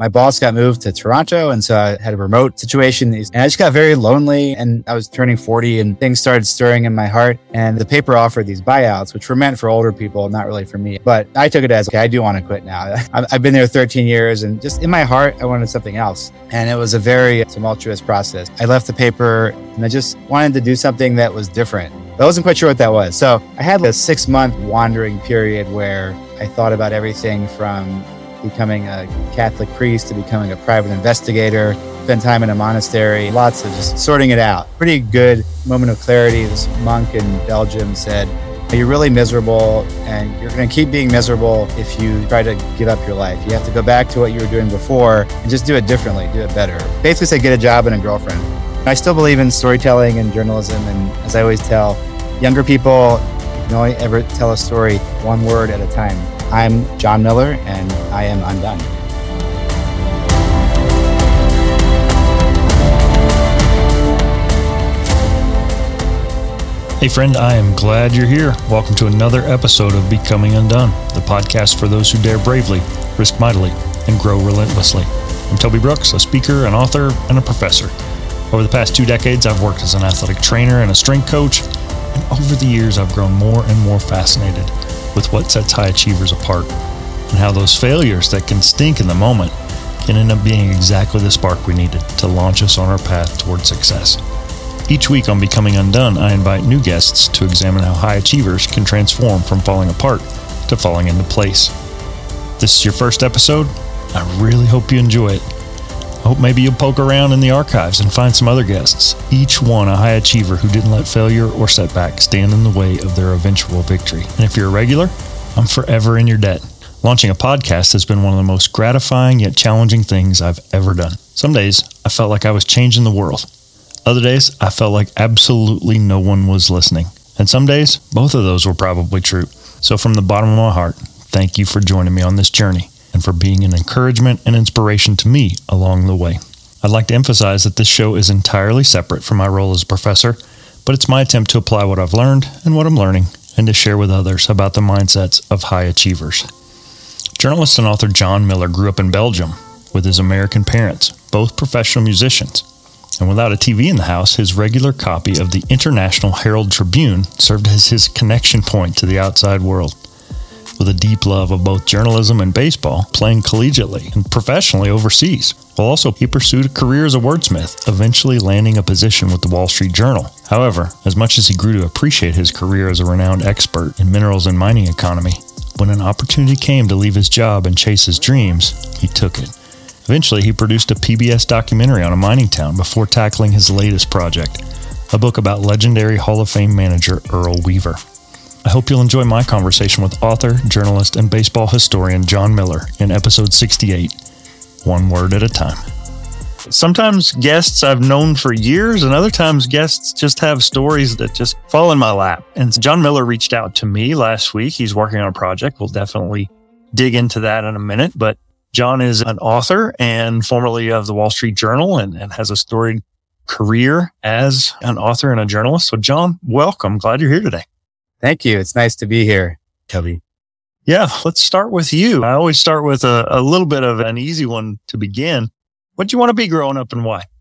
my boss got moved to Toronto, and so I had a remote situation, and I just got very lonely, and I was turning 40 and things started stirring in my heart, and the paper offered these buyouts, which were meant for older people, not really for me. But I took it as, okay, I do want to quit now. I've been there 13 years, and just in my heart, I wanted something else. And it was a very tumultuous process. I left the paper, and I just wanted to do something that was different. I wasn't quite sure what that was. So I had a 6-month wandering period where I thought about everything from becoming a Catholic priest to becoming a private investigator, spent time in a monastery, lots of just sorting it out. Pretty good moment of clarity. This monk in Belgium said, you're really miserable and you're going to keep being miserable if you try to give up your life. You have to go back to what you were doing before and just do it differently, do it better. Basically say, get a job and a girlfriend. I still believe in storytelling and journalism. And as I always tell younger people, you can only ever tell a story one word at a time. I'm John Miller, and I am undone. Hey friend, I am glad you're here. Welcome to another episode of Becoming Undone, the podcast for those who dare bravely, risk mightily, and grow relentlessly. I'm Toby Brooks, a speaker, an author, and a professor. Over the past 2 decades, I've worked as an athletic trainer and a strength coach, and over the years, I've grown more and more fascinated with what sets high achievers apart and how those failures that can stink in the moment can end up being exactly the spark we needed to launch us on our path toward success. Each week on Becoming Undone, I invite new guests to examine how high achievers can transform from falling apart to falling into place. If this is your first episode, I really hope you enjoy it. I hope maybe you'll poke around in the archives and find some other guests, each one a high achiever who didn't let failure or setback stand in the way of their eventual victory. And if you're a regular, I'm forever in your debt. Launching a podcast has been one of the most gratifying yet challenging things I've ever done. Some days, I felt like I was changing the world. Other days, I felt like absolutely no one was listening. And some days, both of those were probably true. So from the bottom of my heart, thank you for joining me on this journey and for being an encouragement and inspiration to me along the way. I'd like to emphasize that this show is entirely separate from my role as a professor, but it's my attempt to apply what I've learned and what I'm learning and to share with others about the mindsets of high achievers. Journalist and author John Miller grew up in Belgium with his American parents, both professional musicians. And without a TV in the house, his regular copy of the International Herald Tribune served as his connection point to the outside world. With a deep love of both journalism and baseball, playing collegiately and professionally overseas. While also he pursued a career as a wordsmith, eventually landing a position with the Wall Street Journal. However, as much as he grew to appreciate his career as a renowned expert in minerals and mining economy, when an opportunity came to leave his job and chase his dreams, he took it. Eventually, he produced a PBS documentary on a mining town before tackling his latest project, a book about legendary Hall of Fame manager Earl Weaver. I hope you'll enjoy my conversation with author, journalist, and baseball historian John Miller in episode 68, One Word at a Time. Sometimes guests I've known for years, and other times guests just have stories that just fall in my lap. And John Miller reached out to me last week. He's working on a project. We'll definitely dig into that in a minute. But John is an author and formerly of the Wall Street Journal and has a storied career as an author and a journalist. So John, welcome. Glad you're here today. Thank you. It's nice to be here, Toby. Yeah, let's start with you. I always start with a little bit of an easy one to begin. What did you want to be growing up and why?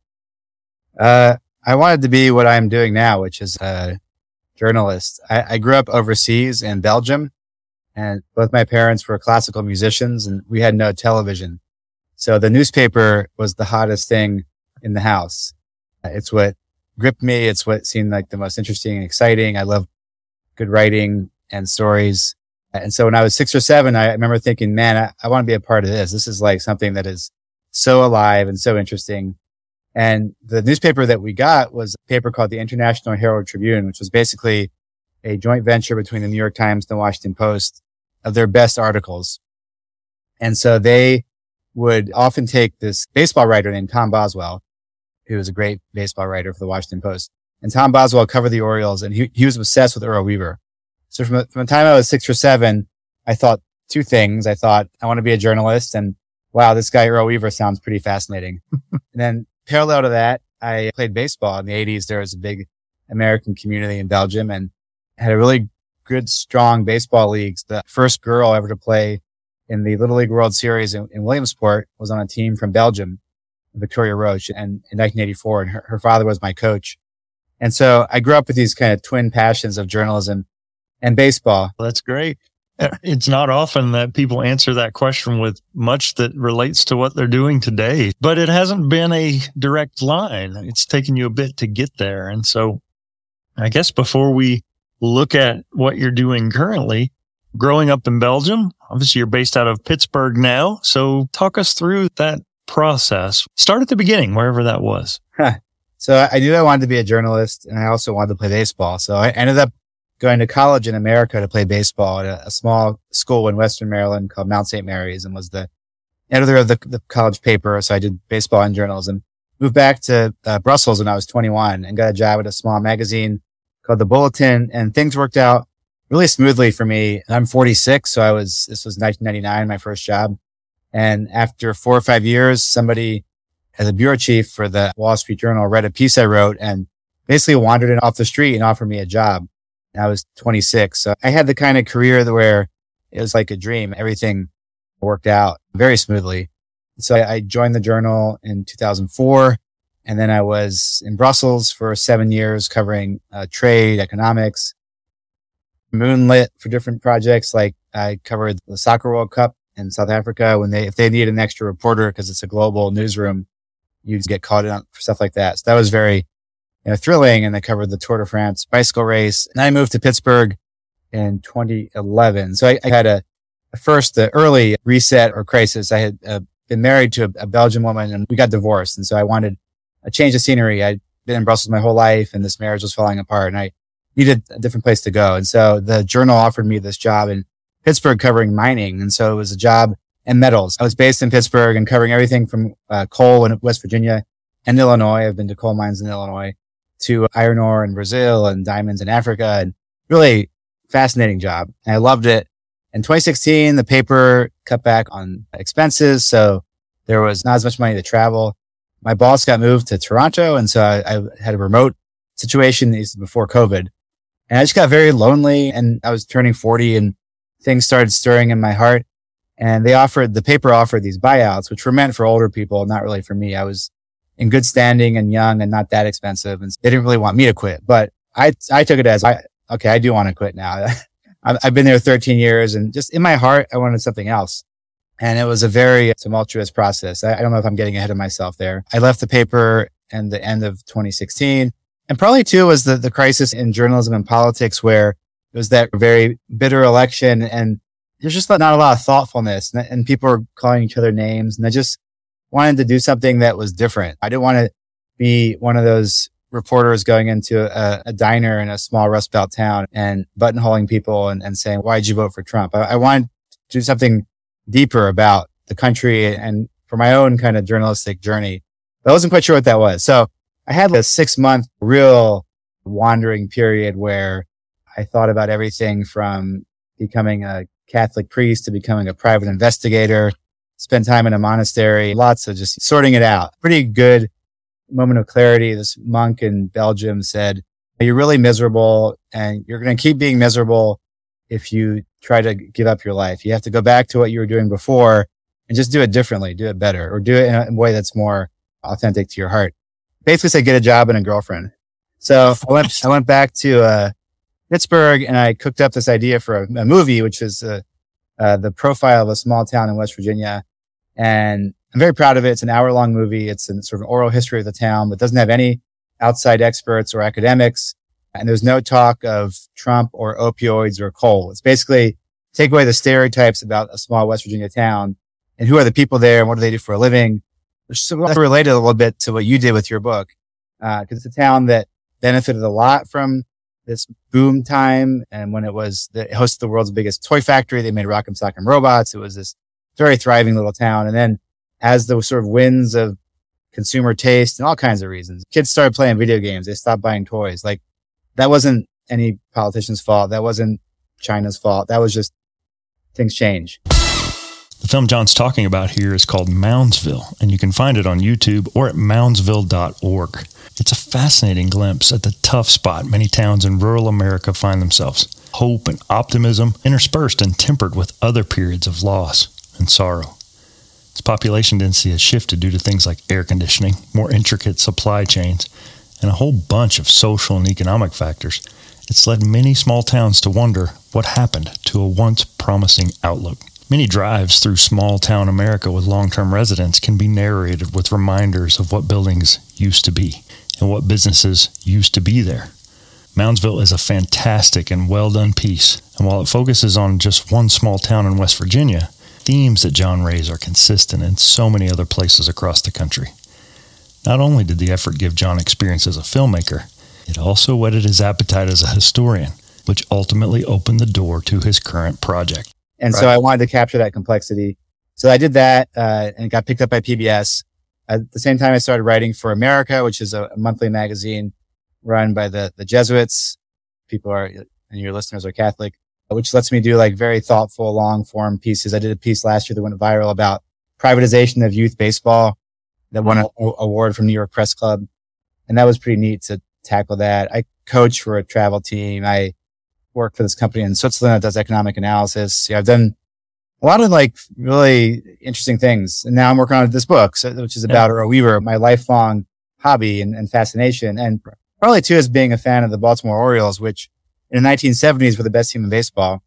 I wanted to be what I'm doing now, which is a journalist. I grew up overseas in Belgium, and both my parents were classical musicians, and we had no television. So the newspaper was the hottest thing in the house. It's what gripped me. It's what seemed like the most interesting and exciting. I love good writing and stories. And so when I was 6 or 7, I remember thinking, man, I want to be a part of this. This is like something that is so alive and so interesting. And the newspaper that we got was a paper called the International Herald Tribune, which was basically a joint venture between the New York Times and the Washington Post of their best articles. And so they would often take this baseball writer named Tom Boswell, who was a great baseball writer for the Washington Post. And Tom Boswell covered the Orioles, and he was obsessed with Earl Weaver. So from the time I was 6 or 7, I thought 2 things. I thought, I want to be a journalist, and wow, this guy Earl Weaver sounds pretty fascinating. And then parallel to that, I played baseball. In the 80s, there was a big American community in Belgium and had a really good, strong baseball leagues. The first girl ever to play in the Little League World Series in Williamsport, was on a team from Belgium, Victoria Roche, and in 1984, and her father was my coach. And so I grew up with these kind of twin passions of journalism and baseball. That's great. It's not often that people answer that question with much that relates to what they're doing today, but it hasn't been a direct line. It's taken you a bit to get there. And so I guess before we look at what you're doing currently, growing up in Belgium, obviously you're based out of Pittsburgh now. So talk us through that process. Start at the beginning, wherever that was. So I knew I wanted to be a journalist, and I also wanted to play baseball. So I ended up going to college in America to play baseball at a small school in Western Maryland called Mount St. Mary's, and was the editor of the college paper. So I did baseball and journalism. Moved back to Brussels when I was 21 and got a job at a small magazine called The Bulletin, and things worked out really smoothly for me. I'm 46, so this was 1999, my first job. And after 4 or 5 years, somebody as a bureau chief for the Wall Street Journal read a piece I wrote and basically wandered in off the street and offered me a job. I was 26. So I had the kind of career where it was like a dream. Everything worked out very smoothly. So I joined the Journal in 2004. And then I was in Brussels for 7 years covering trade, economics, moonlit for different projects. Like I covered the Soccer World Cup in South Africa if they need an extra reporter because it's a global newsroom, you get called in for stuff like that. So that was very thrilling. And I covered the Tour de France bicycle race. And I moved to Pittsburgh in 2011. So I had the early reset or crisis. I had been married to a Belgian woman and we got divorced. And so I wanted a change of scenery. I'd been in Brussels my whole life and this marriage was falling apart and I needed a different place to go. And so the Journal offered me this job in Pittsburgh covering mining. And so it was a job and metals. I was based in Pittsburgh and covering everything from coal in West Virginia and Illinois. I've been to coal mines in Illinois, to iron ore in Brazil and diamonds in Africa, and really fascinating job. And I loved it. In 2016, the paper cut back on expenses. So there was not as much money to travel. My boss got moved to Toronto. And so I had a remote situation. This is before COVID. And I just got very lonely and I was turning 40 and things started stirring in my heart. And the paper offered these buyouts, which were meant for older people, not really for me. I was in good standing and young and not that expensive. And they didn't really want me to quit, but I took it as, I do want to quit now. I've been there 13 years and just in my heart, I wanted something else. And it was a very tumultuous process. I don't know if I'm getting ahead of myself there. I left the paper in the end of 2016. And probably too was the crisis in journalism and politics where it was that very bitter election and there's just not a lot of thoughtfulness and people were calling each other names. And I just wanted to do something that was different. I didn't want to be one of those reporters going into a diner in a small Rust Belt town and buttonholing people and saying, why'd you vote for Trump? I wanted to do something deeper about the country and for my own kind of journalistic journey. But I wasn't quite sure what that was. So I had a 6-month real wandering period where I thought about everything from becoming a Catholic priest to becoming a private investigator, spent time in a monastery, lots of just sorting it out. Pretty good moment of clarity. This monk in Belgium said, you're really miserable and you're going to keep being miserable if you try to give up your life. You have to go back to what you were doing before and just do it differently, do it better, or do it in a way that's more authentic to your heart. Basically say, get a job and a girlfriend. So I went back to Pittsburgh and I cooked up this idea for a movie, which is the profile of a small town in West Virginia. And I'm very proud of it. It's an hour-long movie. It's a sort of oral history of the town, but doesn't have any outside experts or academics. And there's no talk of Trump or opioids or coal. It's basically take away the stereotypes about a small West Virginia town and who are the people there and what do they do for a living. Which is related a little bit to what you did with your book. Cause it's a town that benefited a lot from this boom time. And when it hosted the world's biggest toy factory, they made Rock'em Sock'em robots. It was this very thriving little town. And then as the sort of winds of consumer taste and all kinds of reasons, kids started playing video games. They stopped buying toys. Like that wasn't any politician's fault. That wasn't China's fault. That was just things change. The film John's talking about here is called Moundsville, and you can find it on YouTube or at moundsville.org. It's a fascinating glimpse at the tough spot many towns in rural America find themselves. Hope and optimism interspersed and tempered with other periods of loss. and sorrow. Its population density has shifted due to things like air conditioning, more intricate supply chains, and a whole bunch of social and economic factors. It's led many small towns to wonder what happened to a once promising outlook. Many drives through small-town America with long-term residents can be narrated with reminders of what buildings used to be and what businesses used to be there. Moundsville is a fantastic and well-done piece, and while it focuses on just one small town in West Virginia, themes that John raised are consistent in so many other places across the country. Not only did the effort give John experience as a filmmaker, it also whetted his appetite as a historian, which ultimately opened the door to his current project. And so I wanted to capture that complexity. So I did that, and got picked up by PBS. At the same time, I started writing for America, which is a monthly magazine run by the Jesuits. People are, and your listeners are Catholic, which lets me do like very thoughtful, long form pieces. I did a piece last year that went viral about privatization of youth baseball that won an award from New York Press Club. And that was pretty neat to tackle that. I coach for a travel team. I work for this company in Switzerland that does economic analysis. Yeah, I've done a lot of like really interesting things. And now I'm working on this book, which is about Earl Weaver, my lifelong hobby and fascination. And probably too, as being a fan of the Baltimore Orioles, which in the 1970s were the best team in baseball.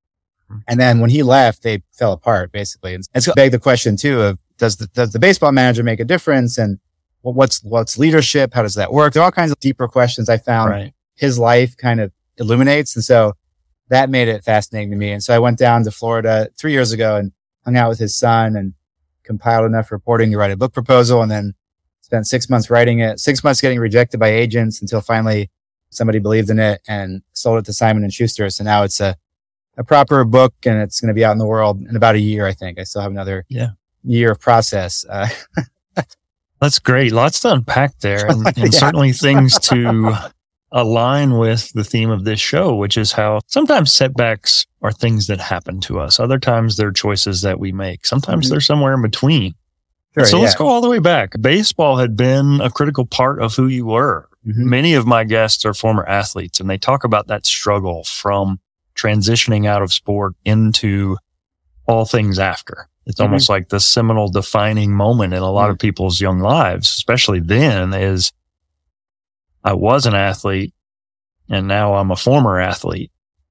And then when he left, they fell apart basically. And it's beg the question too of does the baseball manager make a difference? And what's leadership? How does that work? There are all kinds of deeper questions I found his life kind of illuminates. And so that made it fascinating to me. And so I went down to Florida 3 years ago and hung out with his son and compiled enough reporting to write a book proposal, and then spent 6 months writing it, 6 months getting rejected by agents until finally somebody believed in it and sold it to Simon & Schuster. So now it's a proper book, and it's going to be out in the world in about a year, I think. I still have another year of process. That's great. Lots to unpack there, and certainly things to align with the theme of this show, which is how sometimes setbacks are things that happen to us. Other times they're choices that we make. Sometimes they're somewhere in between. Sure, so let's go all the way back. Baseball had been a critical part of who you were. Many of my guests are former athletes, and they talk about that struggle from transitioning out of sport into all things after. It's almost like the seminal defining moment in a lot of people's young lives, especially then, is I was an athlete and now I'm a former athlete.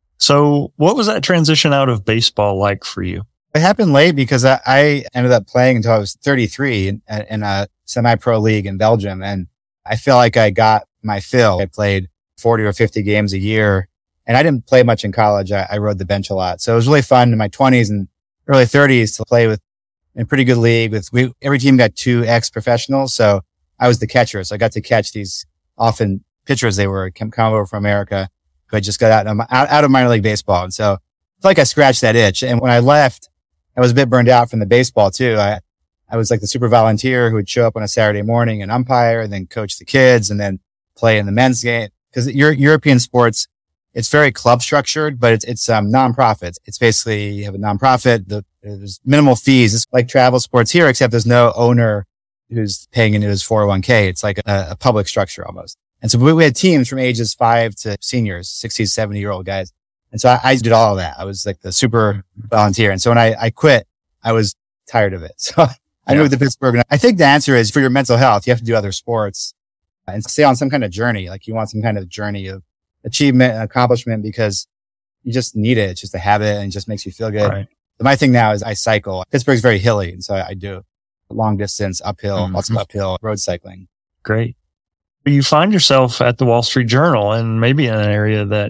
So what was that transition out of baseball like for you? It happened late because I ended up playing until I was 33 in a semi-pro league in Belgium. And I feel like I got my fill. I played 40 or 50 games a year, and I didn't play much in college. I rode the bench a lot. So it was really fun in my 20s and early 30s to play in a pretty good league. Every team got 2 ex-professionals. So I was the catcher. So I got to catch these often pitchers. They were come over from America who had just got out of minor league baseball. And so I feel like I scratched that itch. And when I left, I was a bit burned out from the baseball too. I was like the super volunteer who would show up on a Saturday morning and umpire and then coach the kids and then play in the men's game. Because European sports, it's very club structured, but it's nonprofit. It's basically you have a nonprofit. There's minimal fees. It's like travel sports here, except there's no owner who's paying into his 401k. It's like a public structure almost. And so we had teams from ages 5 to seniors, 60, 70-year-old guys. And so I did all of that. I was like the super volunteer. And so when I quit, I was tired of it. So I moved to Pittsburgh. And I think the answer is for your mental health, you have to do other sports and stay on some kind of journey. Like you want some kind of journey of achievement and accomplishment because you just need it. It's just a habit and it just makes you feel good. Right. But my thing now is I cycle. Pittsburgh's very hilly. And so I do long distance, uphill, lots of uphill road cycling. Great. You find yourself at the Wall Street Journal and maybe in an area that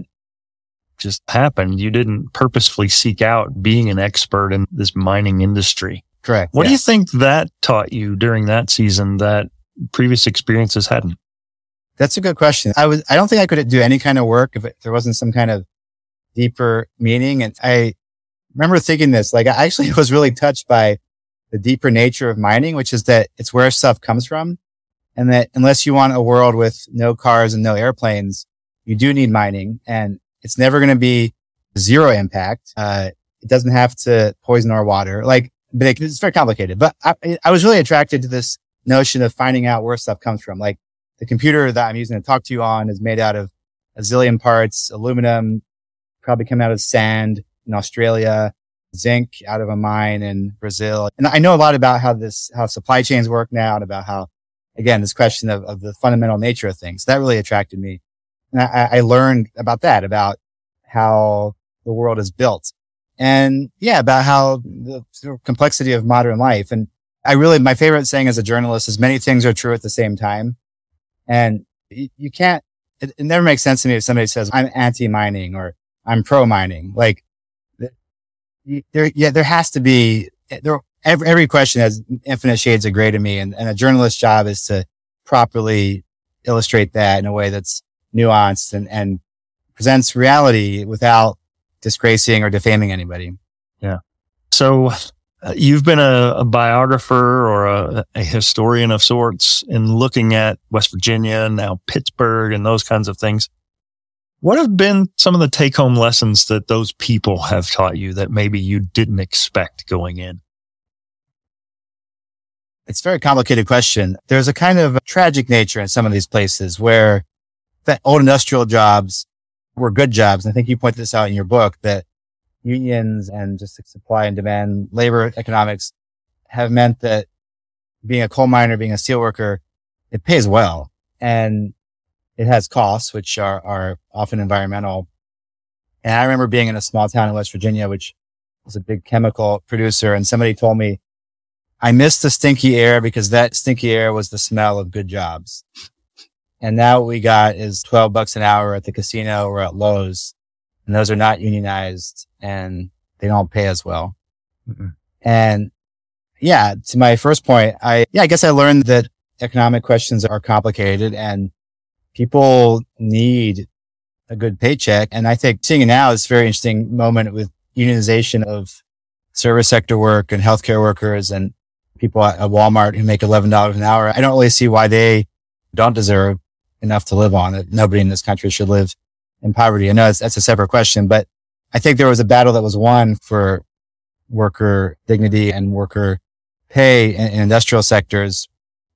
just happened. You didn't purposefully seek out being an expert in this mining industry. Correct. What do you think that taught you during that season that previous experiences hadn't? That's a good question. I don't think I could do any kind of work if there wasn't some kind of deeper meaning. And I remember thinking this, like I actually was really touched by the deeper nature of mining, which is that it's where stuff comes from. And that unless you want a world with no cars and no airplanes, you do need mining, and it's never going to be zero impact. It doesn't have to poison our water. But it's very complicated. But I was really attracted to this notion of finding out where stuff comes from. Like the computer that I'm using to talk to you on is made out of a zillion parts, aluminum, probably coming out of sand in Australia. zinc out of a mine in Brazil. And I know a lot about how supply chains work now and about how, again, this question of the fundamental nature of things. That really attracted me. And I learned about that, about how the world is built and about how the sort of complexity of modern life. And my favorite saying as a journalist is many things are true at the same time. And you can't, it never makes sense to me if somebody says I'm anti-mining or I'm pro-mining. Like there has to be, every question has infinite shades of gray to me. And a journalist's job is to properly illustrate that in a way that's nuanced and presents reality without disgracing or defaming anybody. Yeah. So you've been a biographer or a historian of sorts in looking at West Virginia and now Pittsburgh and those kinds of things. What have been some of the take-home lessons that those people have taught you that maybe you didn't expect going in? It's a very complicated question. There's a kind of tragic nature in some of these places where that old industrial jobs were good jobs. And I think you point this out in your book, that unions and just supply and demand labor economics have meant that being a coal miner, being a steel worker, it pays well. And it has costs, which are often environmental. And I remember being in a small town in West Virginia, which was a big chemical producer. And somebody told me, I missed the stinky air because that stinky air was the smell of good jobs. And now what we got is $12 an hour at the casino or at Lowe's. And those are not unionized and they don't pay as well. Mm-mm. And to my first point, I guess I learned that economic questions are complicated and people need a good paycheck. And I think seeing it now is a very interesting moment with unionization of service sector work and healthcare workers and people at Walmart who make $11 an hour. I don't really see why they don't deserve enough to live on. That nobody in this country should live in poverty. I know that's a separate question, but I think there was a battle that was won for worker dignity and worker pay in industrial sectors.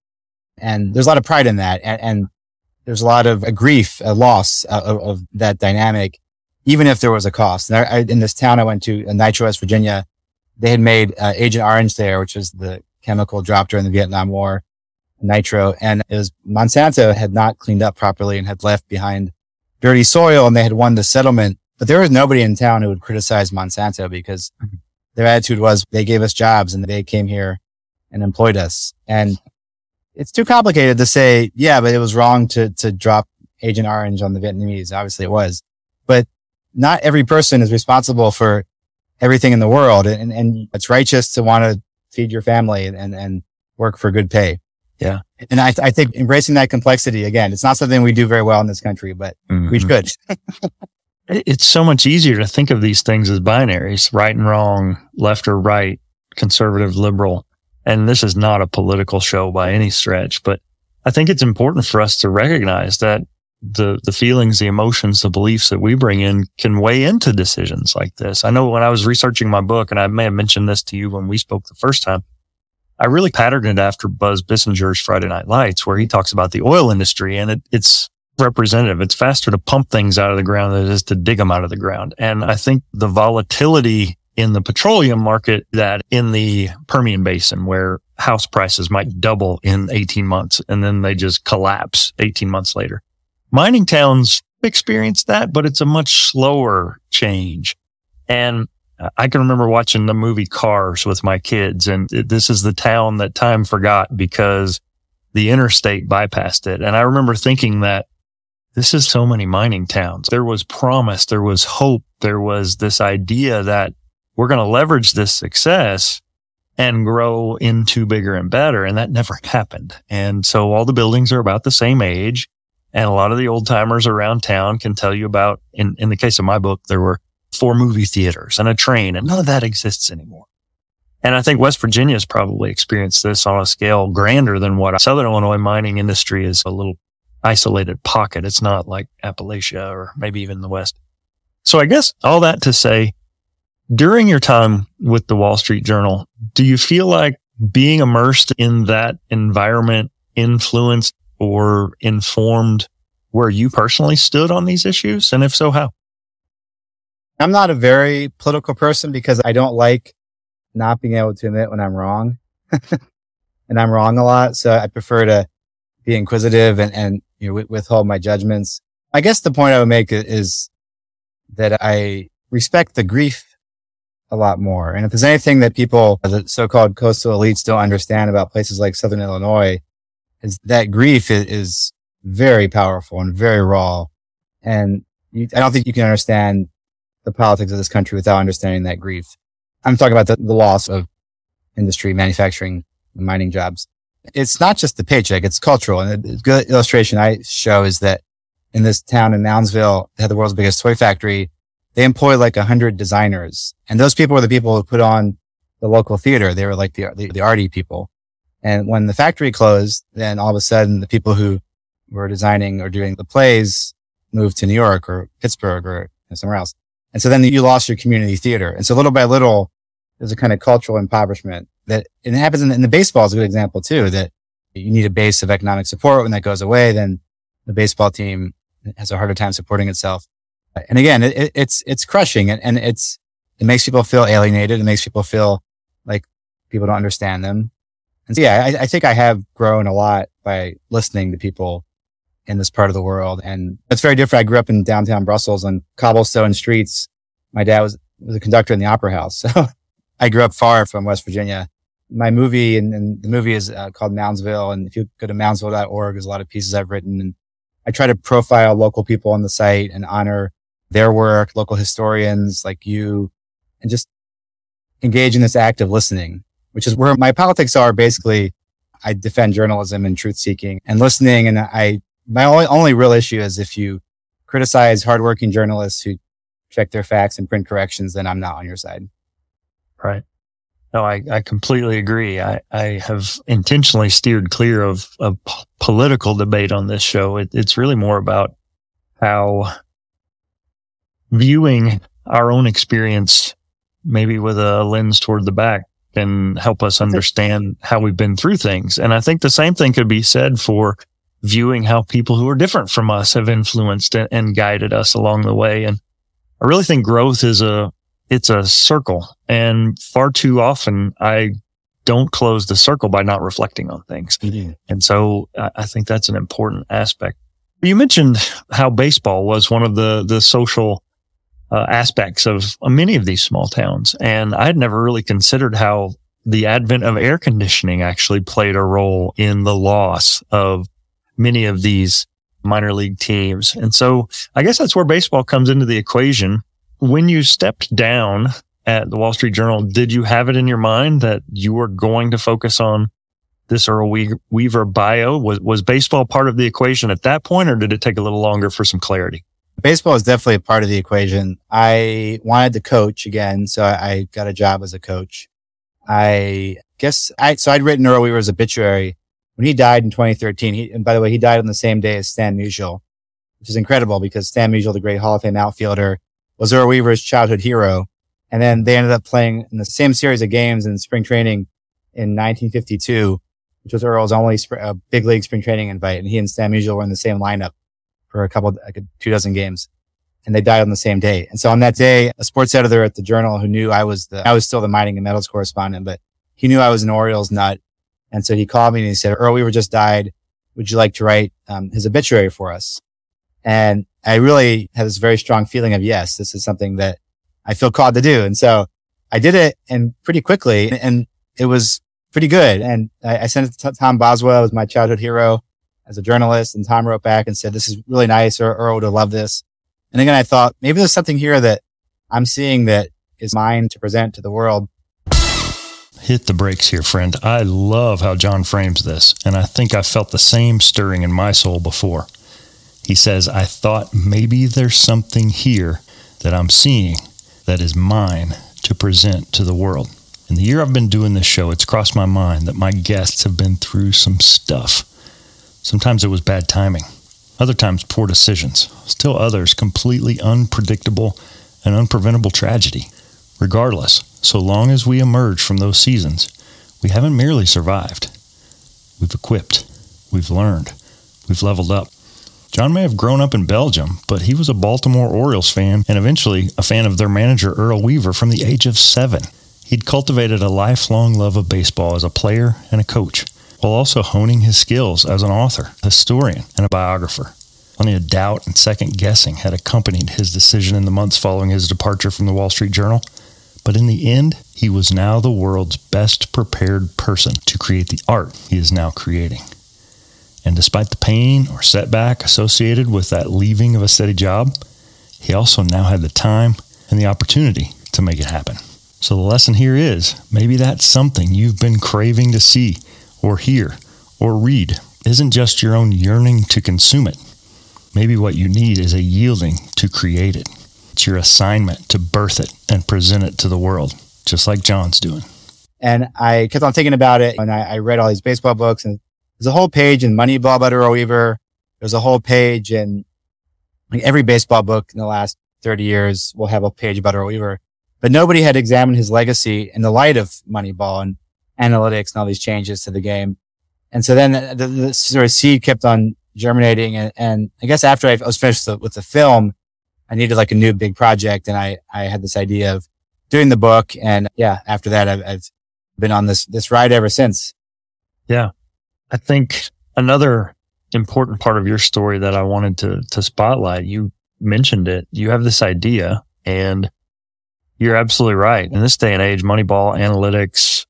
And there's a lot of pride in that. And there's a lot of a grief, a loss of that dynamic, even if there was a cost. And in this town I went to, Nitro, West Virginia, they had made Agent Orange there, which is the chemical dropped during the Vietnam War, nitro. And it was Monsanto had not cleaned up properly and had left behind dirty soil, and they had won the settlement. But there was nobody in town who would criticize Monsanto because their attitude was they gave us jobs and they came here and employed us. And it's too complicated to say, but it was wrong to drop Agent Orange on the Vietnamese. Obviously it was, but not every person is responsible for everything in the world. And it's righteous to want to feed your family and work for good pay. Yeah. And I think embracing that complexity, again, it's not something we do very well in this country, but we should. It's so much easier to think of these things as binaries, right and wrong, left or right, conservative, liberal. And this is not a political show by any stretch, but I think it's important for us to recognize that the feelings, the emotions, the beliefs that we bring in can weigh into decisions like this. I know when I was researching my book, and I may have mentioned this to you when we spoke the first time, I really patterned it after Buzz Bissinger's Friday Night Lights, where he talks about the oil industry, and it's representative. It's faster to pump things out of the ground than it is to dig them out of the ground. And I think the volatility in the petroleum market, that in the Permian Basin, where house prices might double in 18 months and then they just collapse 18 months later. Mining towns experience that, but it's a much slower change. And I can remember watching the movie Cars with my kids, and this is the town that time forgot because the interstate bypassed it. And I remember thinking that this is so many mining towns. There was promise, there was hope, there was this idea that we're going to leverage this success and grow into bigger and better. And that never happened. And so all the buildings are about the same age. And a lot of the old timers around town can tell you about, in the case of my book, there were 4 movie theaters and a train, and none of that exists anymore. And I think West Virginia has probably experienced this on a scale grander than what Southern Illinois mining industry is, a little isolated pocket. It's not like Appalachia or maybe even the West. So I guess all that to say, during your time with the Wall Street Journal, do you feel like being immersed in that environment influenced or informed where you personally stood on these issues? And if so, how? I'm not a very political person because I don't like not being able to admit when I'm wrong. And I'm wrong a lot. So I prefer to be inquisitive and withhold my judgments. I guess the point I would make is that I respect the grief a lot more. And if there's anything that people, the so-called coastal elites, don't understand about places like Southern Illinois, is that grief is very powerful and very raw. And I don't think you can understand the politics of this country without understanding that grief. I'm talking about the loss of industry, manufacturing, and mining jobs. It's not just the paycheck, it's cultural. And a good illustration I show is that in this town in Moundsville, they had the world's biggest toy factory. They employed like 100 designers. And those people were the people who put on the local theater. They were like the arty people. And when the factory closed, then all of a sudden the people who were designing or doing the plays moved to New York or Pittsburgh or somewhere else. And so then you lost your community theater. And so little by little, there's a kind of cultural impoverishment and it happens in the baseball is a good example too, that you need a base of economic support. When that goes away, then the baseball team has a harder time supporting itself. And again, it's crushing and it makes people feel alienated. It makes people feel like people don't understand them. And so, yeah, I think I have grown a lot by listening to people in this part of the world. And it's very different. I grew up in downtown Brussels on cobblestone streets. My dad was a conductor in the opera house. So I grew up far from West Virginia. My movie and the movie is called Moundsville. And if you go to moundsville.org, there's a lot of pieces I've written. And I try to profile local people on the site and honor their work, local historians like you, and just engage in this act of listening, which is where my politics are. Basically, I defend journalism and truth seeking and listening. And my only real issue is if you criticize hardworking journalists who check their facts and print corrections, then I'm not on your side. Right. No, I completely agree. I have intentionally steered clear of political debate on this show. It's really more about how viewing our own experience, maybe with a lens toward the back, can help us understand how we've been through things. And I think the same thing could be said for viewing how people who are different from us have influenced and guided us along the way. And I really think growth is it's a circle. And far too often I don't close the circle by not reflecting on things. Mm-hmm. And so I think that's an important aspect. You mentioned how baseball was one of the social aspects of many of these small towns. And I had never really considered how the advent of air conditioning actually played a role in the loss of many of these minor league teams. And so I guess that's where baseball comes into the equation. When you stepped down at the Wall Street Journal, did you have it in your mind that you were going to focus on this Earl Weaver bio? Was baseball part of the equation at that point, or did it take a little longer for some clarity? Baseball is definitely a part of the equation. I wanted to coach again, so I got a job as a coach. I'd written Earl Weaver's obituary when he died in 2013. And by the way, he died on the same day as Stan Musial, which is incredible because Stan Musial, the great Hall of Fame outfielder, was Earl Weaver's childhood hero. And then they ended up playing in the same series of games in spring training in 1952, which was Earl's only big league spring training invite. And he and Stan Musial were in the same lineup for two dozen games. And they died on the same day. And so on that day, a sports editor at the Journal who knew I was still the mining and metals correspondent, but he knew I was an Orioles nut. And so he called me and he said, Earl Weaver just died. Would you like to write his obituary for us? And I really had this very strong feeling of, yes, this is something that I feel called to do. And so I did it and pretty quickly, and it was pretty good. And I sent it to Tom Boswell, who was my childhood hero as a journalist. And Tom wrote back and said, this is really nice. Earl would have loved this. And again, I thought maybe there's something here that I'm seeing that is mine to present to the world. Hit the brakes here, friend. I love how John frames this, and I think I felt the same stirring in my soul before. He says, I thought maybe there's something here that I'm seeing that is mine to present to the world. In the year I've been doing this show, it's crossed my mind that my guests have been through some stuff. Sometimes it was bad timing. Other times poor decisions. Still others completely unpredictable and unpreventable tragedy. Regardless, so long as we emerge from those seasons, we haven't merely survived. We've equipped. We've learned. We've leveled up. John may have grown up in Belgium, but he was a Baltimore Orioles fan and eventually a fan of their manager, Earl Weaver, from the age of 7. He'd cultivated a lifelong love of baseball as a player and a coach, while also honing his skills as an author, historian, and a biographer. Plenty of doubt and second guessing had accompanied his decision in the months following his departure from the Wall Street Journal. But in the end, he was now the world's best prepared person to create the art he is now creating. And despite the pain or setback associated with that leaving of a steady job, he also now had the time and the opportunity to make it happen. So the lesson here is, maybe that's something you've been craving to see or hear or read isn't just your own yearning to consume it. Maybe what you need is a yielding to create it. It's your assignment to birth it and present it to the world, just like John's doing. And I kept on thinking about it, and I read all these baseball books, and there's a whole page in Moneyball about Earl Weaver. There's a whole page in every baseball book in the last 30 years will have a page about Earl Weaver. But nobody had examined his legacy in the light of Moneyball and analytics and all these changes to the game. And so then the sort of seed kept on germinating. And I guess after I was finished with the film, I needed like a new big project. And I had this idea of doing the book. And yeah, after that, I've been on this ride ever since. Yeah. I think another important part of your story that I wanted to spotlight, you mentioned it. You have this idea, and you're absolutely right. In this day and age, Moneyball, analytics,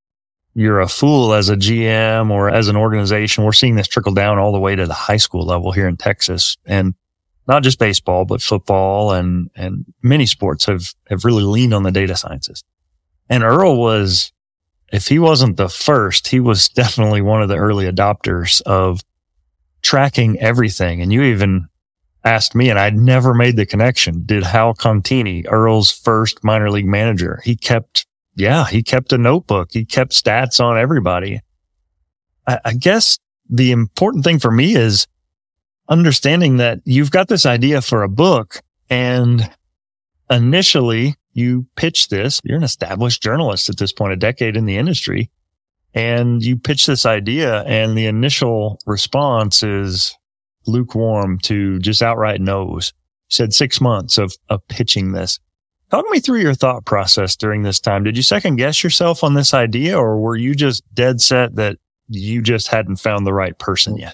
you're a fool as a GM or as an organization. We're seeing this trickle down all the way to the high school level here in Texas. And not just baseball, but football and many sports have really leaned on the data sciences. And Earl was, if he wasn't the first, he was definitely one of the early adopters of tracking everything. And you even asked me, and I'd never made the connection. Did Hal Contini, Earl's first minor league manager, he kept a notebook. He kept stats on everybody. I guess the important thing for me is understanding that you've got this idea for a book, and initially you pitch this. You're an established journalist at this point, a decade in the industry, and you pitch this idea, and the initial response is lukewarm to just outright no's. You said 6 months of pitching this. Talk me through your thought process during this time. Did you second guess yourself on this idea, or were you just dead set that you just hadn't found the right person yet?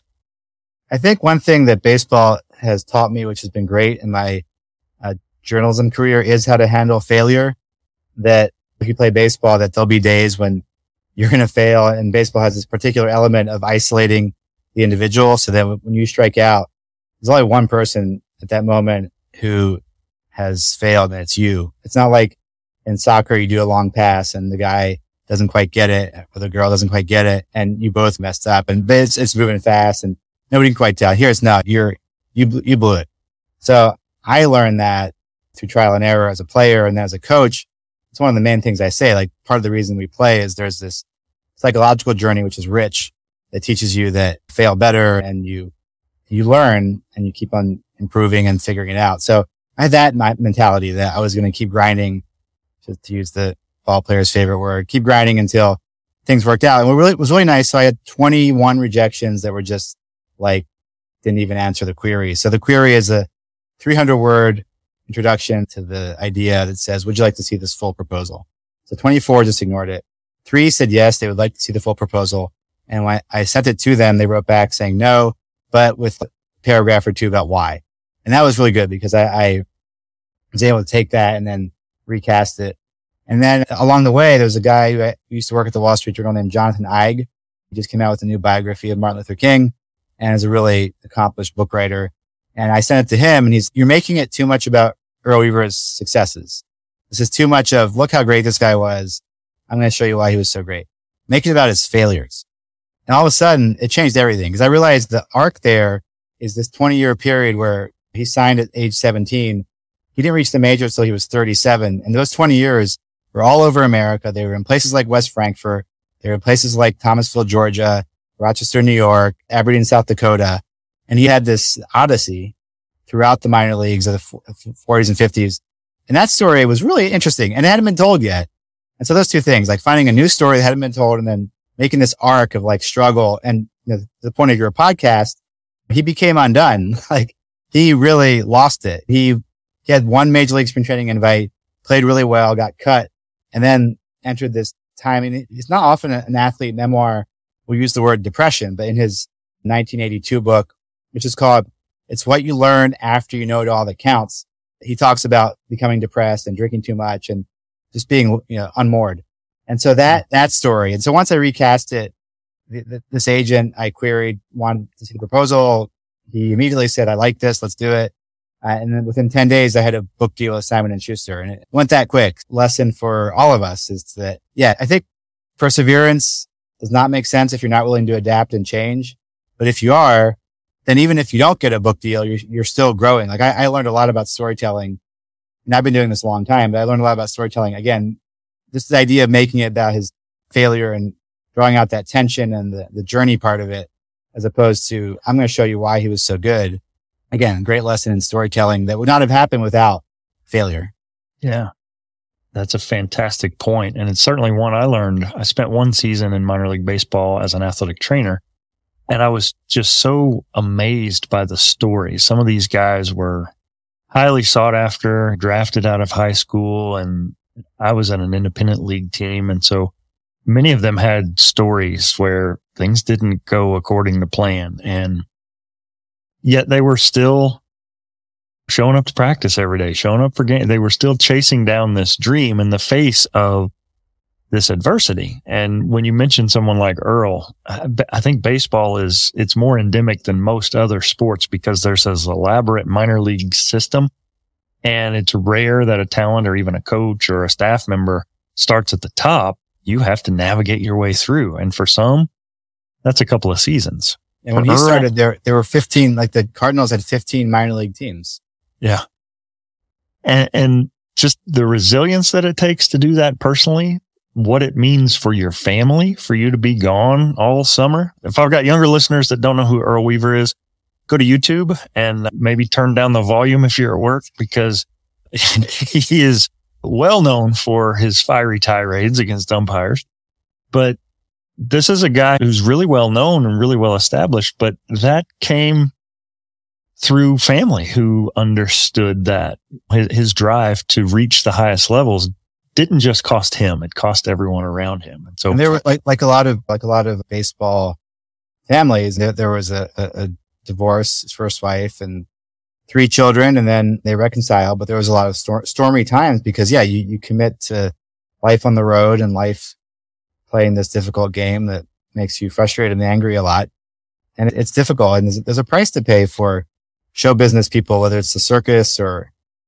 I think one thing that baseball has taught me, which has been great in my journalism career, is how to handle failure. That if you play baseball, that there'll be days when you're going to fail, and baseball has this particular element of isolating the individual, so that when you strike out, there's only one person at that moment who has failed, and it's you. It's not like in soccer, you do a long pass and the guy doesn't quite get it, or the girl doesn't quite get it, and you both messed up, and it's moving fast and nobody can quite tell. Here it's not. You blew it. So I learned that through trial and error as a player, and as a coach. It's one of the main things I say. Like, part of the reason we play is there's this psychological journey, which is rich, that teaches you that fail better, and you learn and you keep on improving and figuring it out. So I had that mentality that I was going to keep grinding, to use the ball player's favorite word, keep grinding until things worked out. And it was really nice. So I had 21 rejections that were just like, didn't even answer the query. So the query is a 300-word introduction to the idea that says, would you like to see this full proposal? So 24 just ignored it. 3 said yes, they would like to see the full proposal. And when I sent it to them, they wrote back saying no, but with a paragraph or two about why. And that was really good, because I was able to take that and then recast it. And then along the way, there was a guy who used to work at the Wall Street Journal named Jonathan Eig. He just came out with a new biography of Martin Luther King and is a really accomplished book writer. And I sent it to him, and you're making it too much about Earl Weaver's successes. This is too much of, look how great this guy was. I'm going to show you why he was so great. Make it about his failures. And all of a sudden, it changed everything, because I realized the arc there is this 20-year period where he signed at age 17. He didn't reach the majors until he was 37. And those 20 years were all over America. They were in places like West Frankfort. They were in places like Thomasville, Georgia, Rochester, New York, Aberdeen, South Dakota. And he had this odyssey throughout the minor leagues of the 40s and 50s. And that story was really interesting, and it hadn't been told yet. And so those two things, like finding a new story that hadn't been told, and then making this arc of like struggle. And the point of your podcast he became undone. Like he really lost it. He had one major league spring training invite, played really well, got cut, and then entered this time. And it's not often an athlete memoir will use the word depression, but in his 1982 book, which is called It's What You Learn After You Know It All That Counts, he talks about becoming depressed and drinking too much and just being, unmoored. And so that story. And so once I recast it, this agent I queried wanted to see the proposal. He immediately said, I like this. Let's do it. And then within 10 days, I had a book deal with Simon & Schuster, and it went that quick. Lesson for all of us is that, I think perseverance does not make sense if you're not willing to adapt and change. But if you are, then even if you don't get a book deal, you're still growing. Like I learned a lot about storytelling, and I've been doing this a long time, but I learned a lot about storytelling. Again, just the idea of making it about his failure and drawing out that tension and the journey part of it, as opposed to, I'm going to show you why he was so good. Again, great lesson in storytelling that would not have happened without failure. Yeah. That's a fantastic point. And it's certainly one I learned. I spent one season in minor league baseball as an athletic trainer, and I was just so amazed by the stories. Some of these guys were highly sought after, drafted out of high school, and I was at an independent league team. And so many of them had stories where things didn't go according to plan, and yet they were still showing up to practice every day, showing up for games. They were still chasing down this dream in the face of this adversity. And when you mention someone like Earl, I think baseball it's more endemic than most other sports because there's this elaborate minor league system, and it's rare that a talent or even a coach or a staff member starts at the top. You have to navigate your way through. And for some, that's a couple of seasons. And when he started, there were 15, like the Cardinals had 15 minor league teams. Yeah. And just the resilience that it takes to do that personally, what it means for your family, for you to be gone all summer. If I've got younger listeners that don't know who Earl Weaver is, go to YouTube and maybe turn down the volume if you're at work, because he is well known for his fiery tirades against umpires. But this is a guy who's really well known and really well established, but that came through family who understood that his drive to reach the highest levels didn't just cost him; it cost everyone around him. And so, and there were like a lot of baseball families. There was a divorce, his first wife, and 3 children, and then they reconciled. But there was a lot of stormy times because, you commit to life on the road and life playing this difficult game that makes you frustrated and angry a lot. And it's difficult. And there's a price to pay for show business people, whether it's the circus or,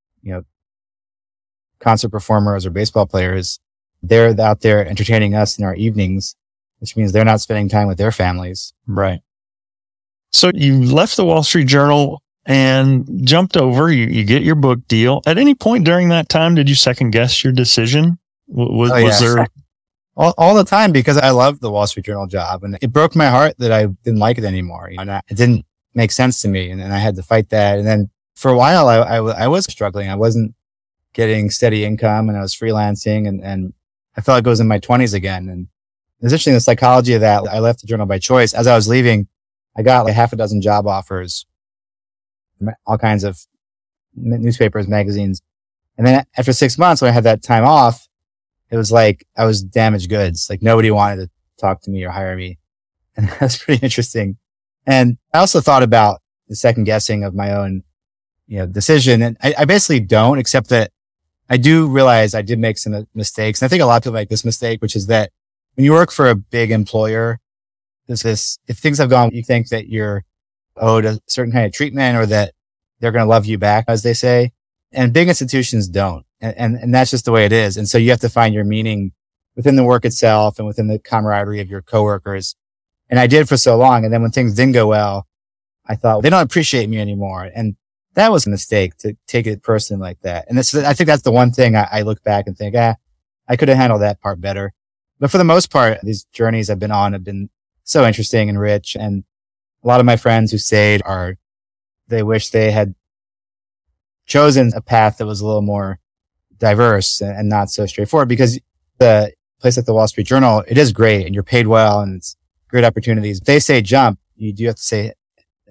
concert performers or baseball players. They're out there entertaining us in our evenings, which means they're not spending time with their families. Right. So you left the Wall Street Journal and jumped over. You get your book deal. At any point during that time, did you second guess your decision? Was there... All the time, because I loved the Wall Street Journal job, and it broke my heart that I didn't like it anymore. And it didn't make sense to me, and I had to fight that. And then for a while, I was struggling. I wasn't getting steady income, and I was freelancing, and I felt like I was in my 20s again. And it's interesting, the psychology of that. I left the Journal by choice. As I was leaving, I got like half a dozen job offers, all kinds of newspapers, magazines. And then after 6 months, when I had that time off, it was like I was damaged goods. Like nobody wanted to talk to me or hire me. And that's pretty interesting. And I also thought about the second guessing of my own, decision. And I basically don't, except that I do realize I did make some mistakes. And I think a lot of people make this mistake, which is that when you work for a big employer, there's this, if things have gone, you think that you're owed a certain kind of treatment or that they're going to love you back, as they say. And big institutions don't. And that's just the way it is. And so you have to find your meaning within the work itself and within the camaraderie of your coworkers. And I did for so long. And then when things didn't go well, I thought, they don't appreciate me anymore. And that was a mistake to take it personally like that. And I think that's the one thing I look back and think, I could have handled that part better. But for the most part, these journeys I've been on have been so interesting and rich. And a lot of my friends who stayed they wish they had chosen a path that was a little more diverse and not so straightforward, because the place like the Wall Street Journal, it is great and you're paid well and it's great opportunities. If they say jump, you do have to say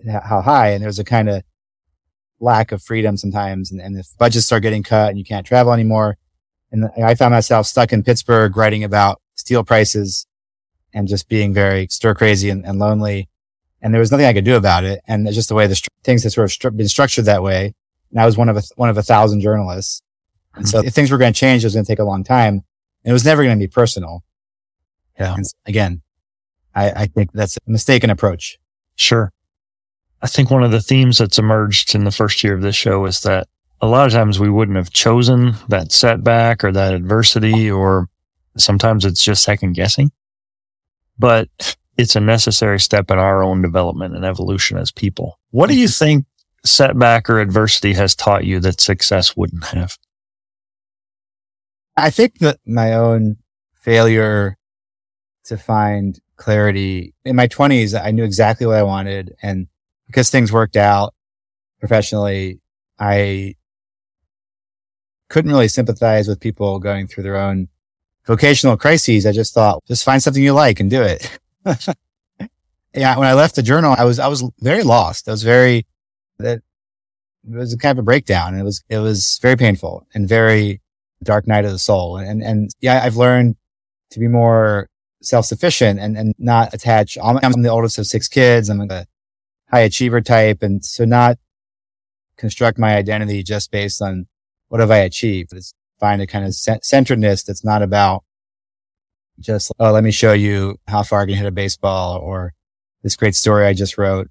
how high. And there's a kind of lack of freedom sometimes. And if budgets start getting cut and you can't travel anymore. And I found myself stuck in Pittsburgh writing about steel prices and just being very stir crazy and lonely. And there was nothing I could do about it. And it's just the way the things have sort of been structured that way. And I was one of 1,000 journalists. And so if things were going to change, it was going to take a long time. And it was never going to be personal. Yeah. And again, I think that's a mistaken approach. Sure. I think one of the themes that's emerged in the first year of this show is that a lot of times we wouldn't have chosen that setback or that adversity, or sometimes it's just second guessing, but it's a necessary step in our own development and evolution as people. What do you think setback or adversity has taught you that success wouldn't have? I think that my own failure to find clarity in my 20s, I knew exactly what I wanted. And because things worked out professionally, I couldn't really sympathize with people going through their own vocational crises. I just thought, just find something you like and do it. Yeah. When I left the journal, I was very lost. It was kind of a breakdown. And it was very painful and very dark night of the soul. And yeah, I've learned to be more self-sufficient and not attach. I'm the oldest of 6 kids. I'm a high achiever type. And so not construct my identity just based on what have I achieved. It's find a kind of centeredness that's not about just, oh, let me show you how far I can hit a baseball or this great story I just wrote.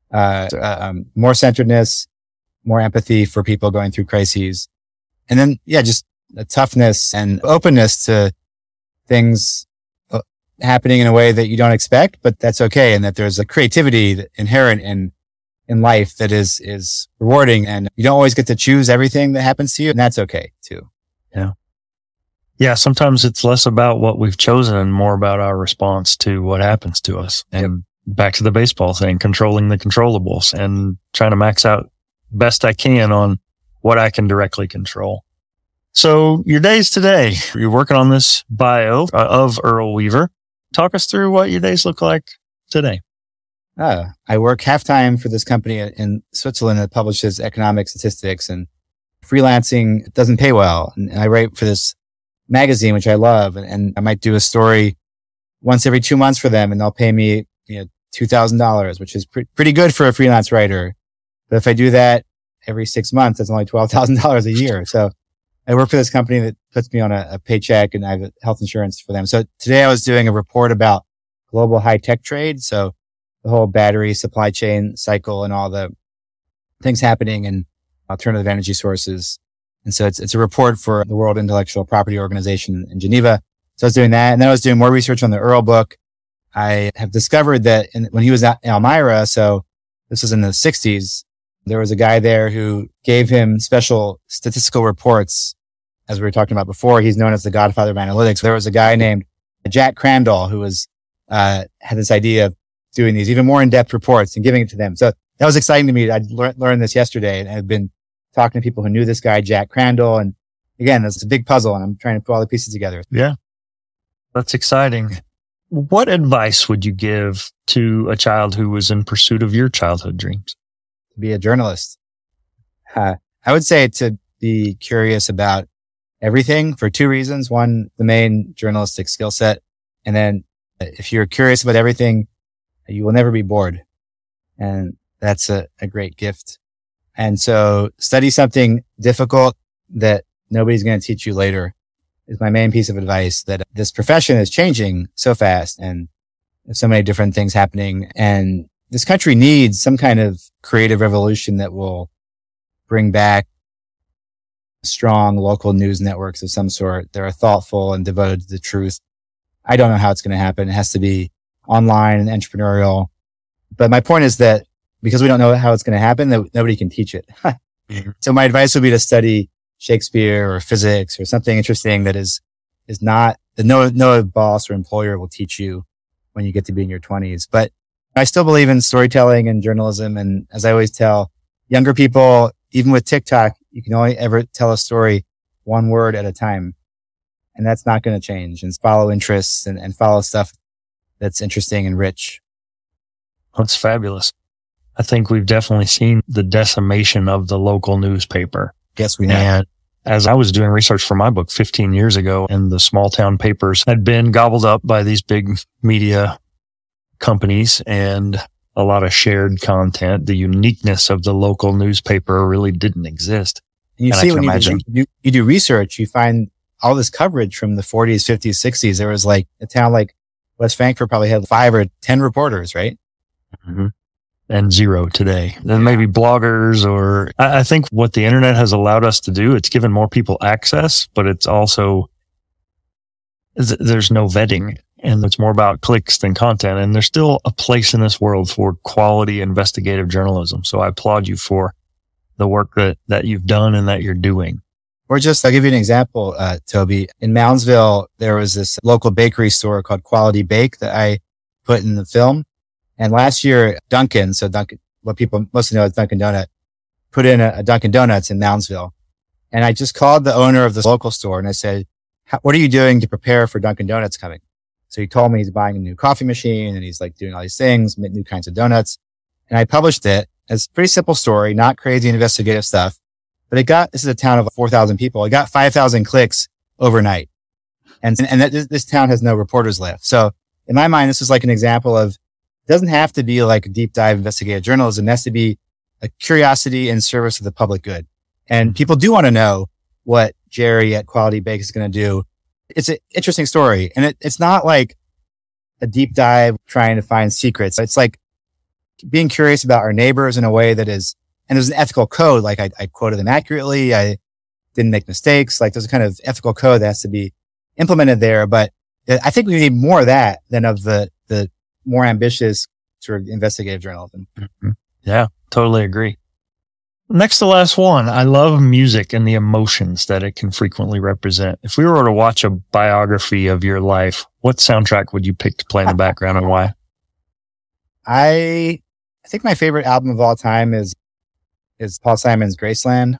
More centeredness, more empathy for people going through crises. And then, yeah, just a toughness and openness to things happening in a way that you don't expect, but that's okay. And that there's a creativity inherent in life that is rewarding, and you don't always get to choose everything that happens to you. And that's okay too. Yeah. Yeah. Sometimes it's less about what we've chosen and more about our response to what happens to us. And back to the baseball thing, controlling the controllables and trying to max out best I can on what I can directly control. So your days today, you're working on this bio of Earl Weaver. Talk us through what your days look like today. I work half-time for this company in Switzerland that publishes economic statistics, and freelancing doesn't pay well. And I write for this magazine, which I love, and I might do a story once every 2 months for them, and they'll pay me, $2,000, which is pretty good for a freelance writer. But if I do that every 6 months, that's only $12,000 a year. So I work for this company that puts me on a paycheck, and I have health insurance for them. So today I was doing a report about global high tech trade. So the whole battery supply chain cycle and all the things happening in alternative energy sources. And so it's a report for the World Intellectual Property Organization in Geneva. So I was doing that. And then I was doing more research on the Earl book. I have discovered that when he was at Elmira, so this was in the 60s, there was a guy there who gave him special statistical reports. As we were talking about before, he's known as the godfather of analytics. There was a guy named Jack Crandall who had this idea of doing these even more in-depth reports and giving it to them. So that was exciting to me. I'd learned this yesterday, and I've been talking to people who knew this guy, Jack Crandall. And again, it's a big puzzle, and I'm trying to put all the pieces together. Yeah. That's exciting. What advice would you give to a child who was in pursuit of your childhood dreams? To be a journalist. I would say to be curious about everything for 2 reasons. One, the main journalistic skill set. And then if you're curious about everything, you will never be bored. And that's a great gift. And so study something difficult that nobody's going to teach you later is my main piece of advice, that this profession is changing so fast and there's so many different things happening. And this country needs some kind of creative revolution that will bring back strong local news networks of some sort that are thoughtful and devoted to the truth. I don't know how it's going to happen. It has to be online and entrepreneurial. But my point is that because we don't know how it's going to happen, that nobody can teach it. So my advice would be to study Shakespeare or physics or something interesting that is not, that no boss or employer will teach you when you get to be in your 20s. But I still believe in storytelling and journalism. And as I always tell younger people, even with TikTok, you can only ever tell a story one word at a time. And that's not going to change. And follow interests and follow stuff that's interesting and rich. That's fabulous. I think we've definitely seen the decimation of the local newspaper. Yes, we have. And as I was doing research for my book 15 years ago, and the small town papers had been gobbled up by these big media companies and a lot of shared content, the uniqueness of the local newspaper really didn't exist. And you see, when you do research, you find all this coverage from the 40s, 50s, 60s. There was like a town like West Frankfort probably had 5 or 10 reporters, right? Mm-hmm. And 0 today. Then maybe bloggers, or I think what the internet has allowed us to do, it's given more people access, but it's also, there's no vetting, and it's more about clicks than content. And there's still a place in this world for quality investigative journalism. So I applaud you for the work that you've done and that you're doing. Or just, I'll give you an example, Toby. In Moundsville, there was this local bakery store called Quality Bake that I put in the film. And last year, Dunkin', what people mostly know is Dunkin' Donut, put in a Dunkin' Donuts in Moundsville. And I just called the owner of this local store and I said, what are you doing to prepare for Dunkin' Donuts coming? So he told me he's buying a new coffee machine and he's like doing all these things, new kinds of donuts. And I published it. It's a pretty simple story, not crazy investigative stuff, but this is a town of 4,000 people. It got 5,000 clicks overnight. And this town has no reporters left. So in my mind, this is like an example of, it doesn't have to be like a deep dive investigative journalism. It has to be a curiosity in service of the public good. And people do want to know what Jerry at Quality Bake is going to do. It's an interesting story. And it's not like a deep dive trying to find secrets. It's like being curious about our neighbors in a way that is, and there's an ethical code. Like I quoted them accurately. I didn't make mistakes. Like there's a kind of ethical code that has to be implemented there. But I think we need more of that than of the more ambitious sort of investigative journalism. Mm-hmm. Yeah, totally agree. Next to last one, I love music and the emotions that it can frequently represent. If we were to watch a biography of your life, what soundtrack would you pick to play in the background and why? I think my favorite album of all time is Paul Simon's Graceland.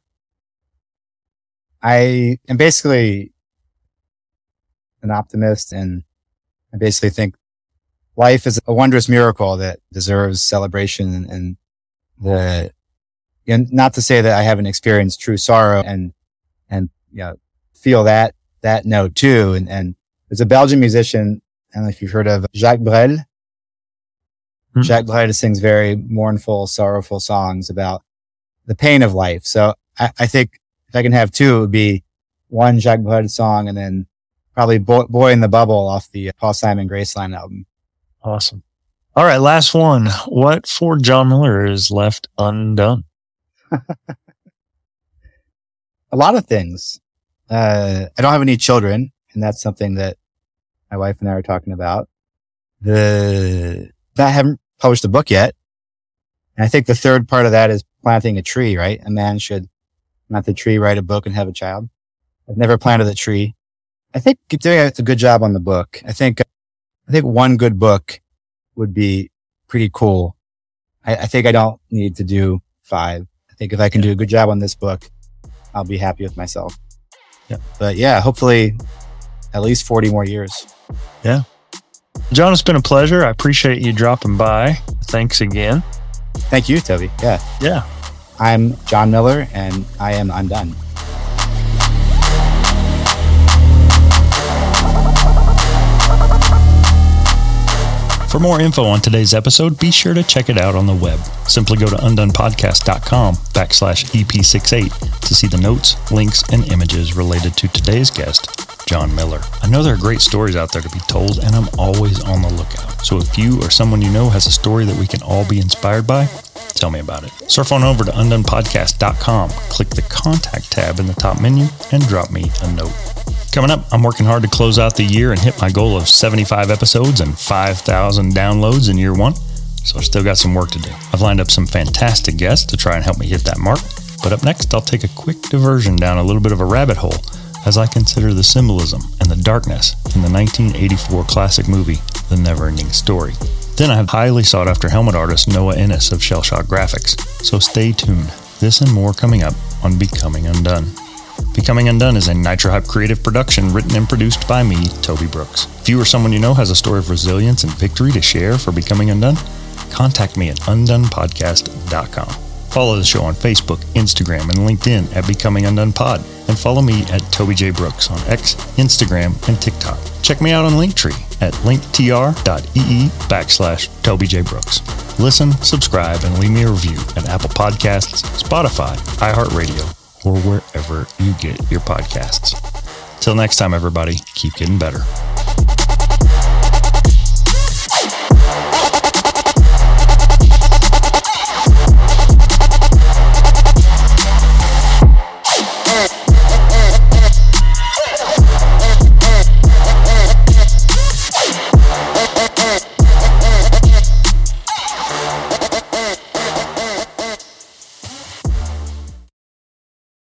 I am basically an optimist, and I basically think life is a wondrous miracle that deserves celebration, and not to say that I haven't experienced true sorrow and feel that note too. And there's a Belgian musician, I don't know if you've heard of Jacques Brel. Mm-hmm. Jacques Brel sings very mournful, sorrowful songs about the pain of life. So I think if I can have two, it would be one Jacques Brel song and then probably Boy in the Bubble off the Paul Simon Graceland album. Awesome. All right. Last one. What for John Miller is left undone? A lot of things. I don't have any children, and that's something that my wife and I are talking about. I haven't published a book yet. And I think the third part of that is planting a tree, right? A man should plant the tree, write a book, and have a child. I've never planted a tree. I think doing a good job on the book. I think one good book would be pretty cool. I think I don't need to do 5. I think if I can do a good job on this book, I'll be happy with myself. Yeah. But yeah, hopefully at least 40 more years. Yeah. John, it's been a pleasure. I appreciate you dropping by. Thanks again. Thank you, Toby. Yeah. Yeah. I'm John Miller, and I am undone. For more info on today's episode, be sure to check it out on the web. Simply go to undonepodcast.com/EP68 to see the notes, links, and images related to today's guest, John Miller. I know there are great stories out there to be told, and I'm always on the lookout. So if you or someone you know has a story that we can all be inspired by, tell me about it. Surf on over to undonepodcast.com, click the contact tab in the top menu, and drop me a note. Coming up, I'm working hard to close out the year and hit my goal of 75 episodes and 5,000 downloads in year 1. So I still got some work to do. I've lined up some fantastic guests to try and help me hit that mark. But up next, I'll take a quick diversion down a little bit of a rabbit hole as I consider the symbolism and the darkness in the 1984 classic movie, The Neverending Story. Then I have highly sought after helmet artist Noah Innes of Shellshock Graphics. So stay tuned. This and more coming up on Becoming Undone. Becoming Undone is a Nitro Hype creative production written and produced by me, Toby Brooks. If you or someone you know has a story of resilience and victory to share for Becoming Undone, contact me at undonepodcast.com. Follow the show on Facebook, Instagram, and LinkedIn at Becoming Undone Pod, and follow me at Toby J. Brooks on X, Instagram, and TikTok. Check me out on Linktree at linktr.ee/Toby J. Brooks. Listen, subscribe, and leave me a review at Apple Podcasts, Spotify, iHeartRadio, or wherever you get your podcasts. Till next time, everybody, keep getting better.